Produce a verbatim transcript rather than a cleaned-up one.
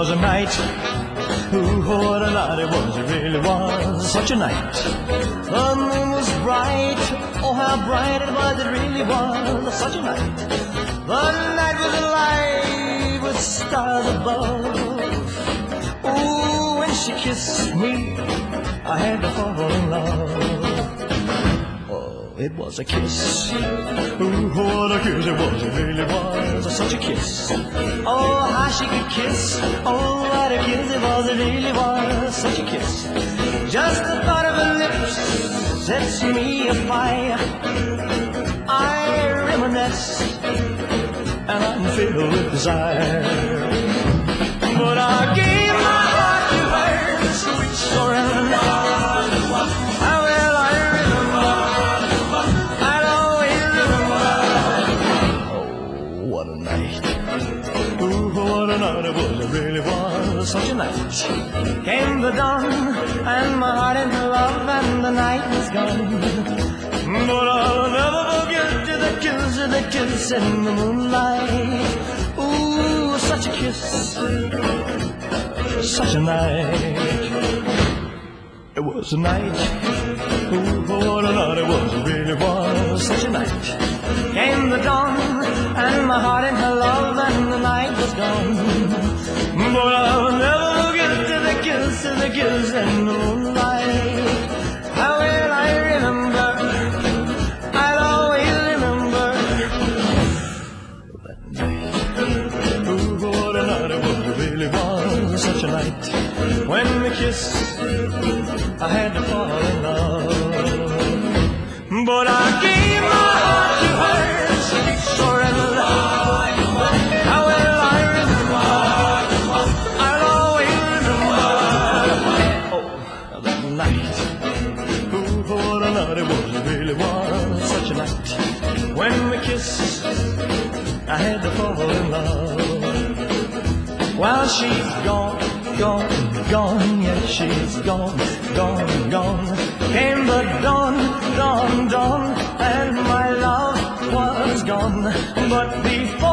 was a night. Ooh, what a night it was, it really was such a night. The moon was bright, oh how bright it was, it really was such a night. The night was alive with stars above. Ooh, when she kissed me, I had to fall in love. It was a kiss. Ooh, what a kiss it was, it really was such a kiss. Oh, how she could kiss. Oh, what a kiss it was, it really was such a kiss. Just the thought of her lips sets me afire. I reminisce and I'm filled with desire. But I gave my heart to her, sweet surrender. How will I remember? I'll always remember. Oh, what a night. Ooh, what a night it was, it really was such a night. Came the dawn, and my heart in love, and the night was gone. But I'll never forget the kiss, the kiss in the moonlight. Ooh, such a kiss, such a night. It was a night. Ooh, what a night it was, it really was such a night. Came the dawn, and my heart in her love, and the night was gone. But I'll never forget the kiss, the kiss in the moonlight. How will I remember? I'll always remember that night. Ooh, what a night it was, it really was such a night. When we kissed, I had to fall in love. But I gave my heart to her, sweet surrender. How will I remember? I'll always remember. Oh, that night. Ooh, what a night it was, it really was such a night. When we kissed, I had to fall in love. While she's gone, gone, gone, yes, she's gone, gone, gone. Came the dawn, dawn, dawn, and my love was gone. But before